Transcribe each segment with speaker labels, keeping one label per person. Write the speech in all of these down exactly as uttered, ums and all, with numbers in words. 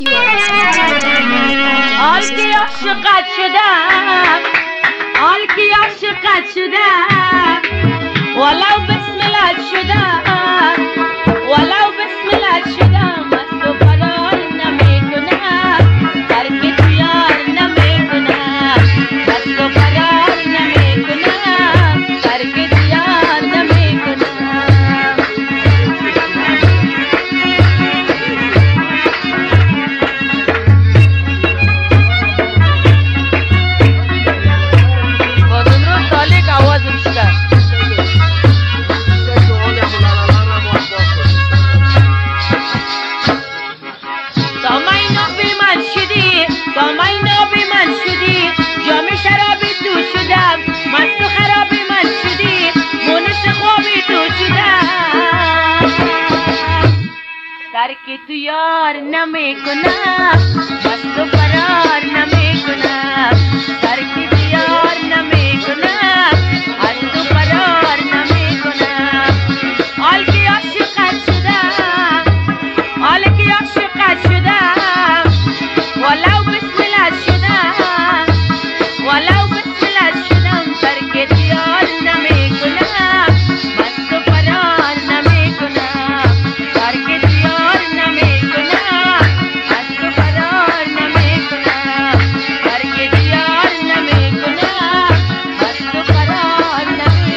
Speaker 1: حال که عاشقت شدم، حال که عاشقت شدم، ولو بسملت شدم، ولو بسملت شدم، از تو فرار نمیکنم، ترک تو یار نمیکنم، از تو فرار نمیکنم، ترک تو یار نمیکنم. بازم رو سالی که آوازم شده که تو یار نمی کنم، بس تو فرار نمی کنم، ترک تو یار نمی کنم، از تو فرار نمی کنم. حال که عاشقت شدم، حال که عاشقت شدم، ولو بسملت شدم، ولو بسملت شدم، ترک تو یار نمی کنم، بس تو فرار نمی کنم، ترک تو یار نمی کنم، از تو فرار نمی کنم، ترک تو یار نمی کنم، از تو فرار نمی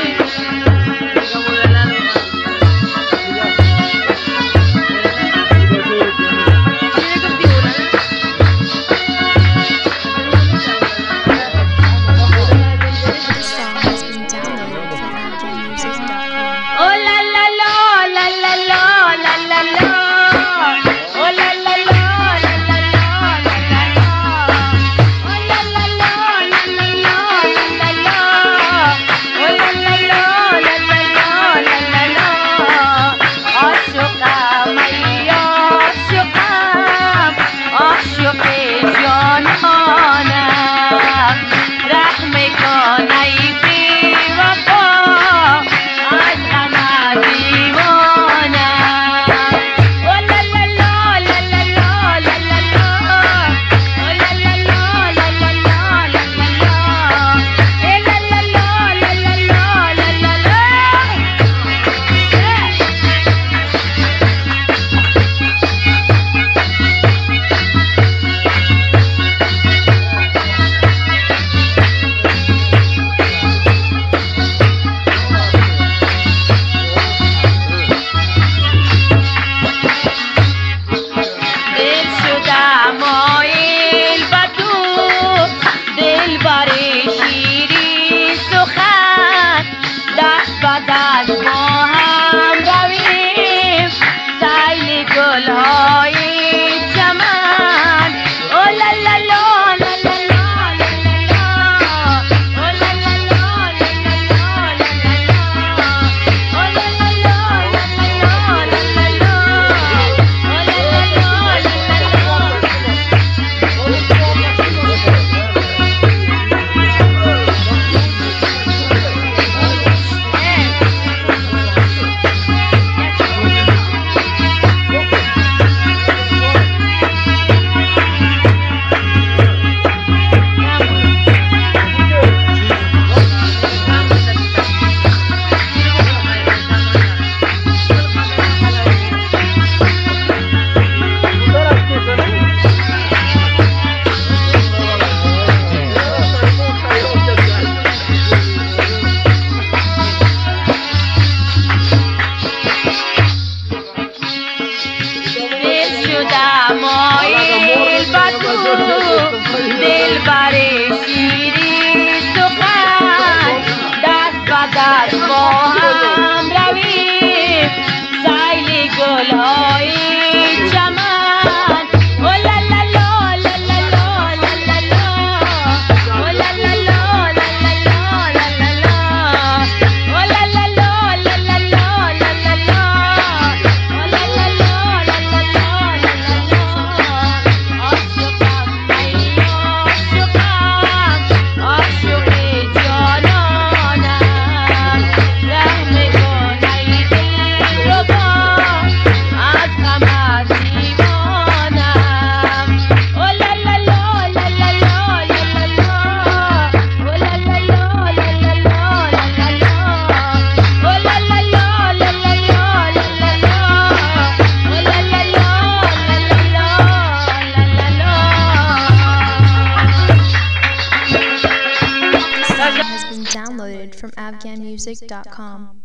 Speaker 2: from afghan music dot com.